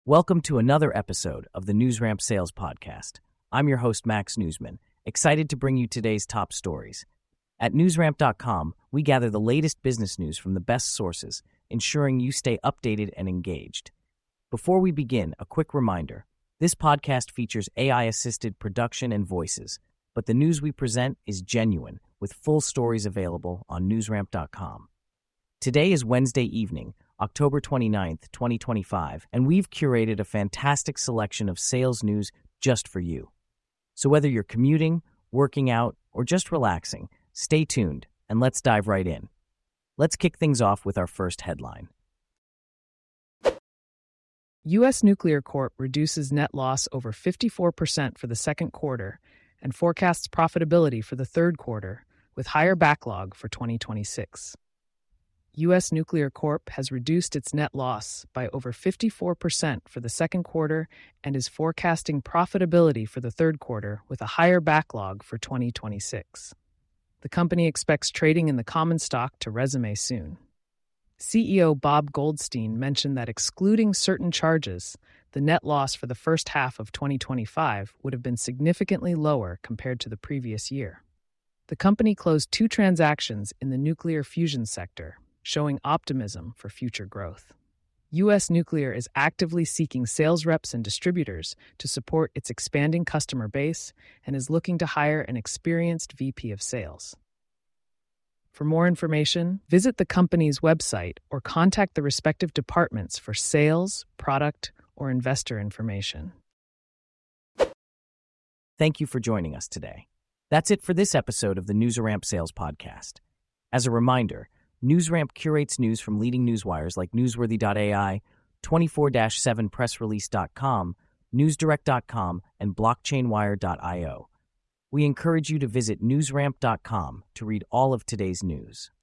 Welcome to another episode of the NewsRamp Sales Podcast. I'm your host, Max Newsman, excited to bring you today's top stories. At newsramp.com, we gather the latest business news from the best sources, ensuring you stay updated and engaged. Before we begin, a quick reminder. This podcast features AI-assisted production and voices, but the news we present is genuine, with full stories available on newsramp.com. Today is Wednesday evening, October 29th, 2025, and we've curated a fantastic selection of sales news just for you. So whether you're commuting, working out, or just relaxing, stay tuned and let's dive right in. Let's kick things off with our first headline. U.S. Nuclear Corp reduces net loss over 54% for the second quarter and forecasts profitability for the third quarter, with higher backlog for 2026. U.S. Nuclear Corp has reduced its net loss by over 54% for the second quarter and is forecasting profitability for the third quarter with a higher backlog for 2026. The company expects trading in the common stock to resume soon. CEO Bob Goldstein mentioned that excluding certain charges, the net loss for the first half of 2025 would have been significantly lower compared to the previous year. The company closed 2 transactions in the nuclear fusion sector, showing optimism for future growth. U.S. Nuclear is actively seeking sales reps and distributors to support its expanding customer base and is looking to hire an experienced VP of sales. For more information, visit the company's website or contact the respective departments for sales, product, or investor information. Thank you for joining us today. That's it for this episode of the NewsRamp Sales Podcast. As a reminder, NewsRamp curates news from leading newswires like Newsworthy.ai, 24/7pressrelease.com, NewsDirect.com, and BlockchainWire.io. We encourage you to visit newsramp.com to read all of today's news.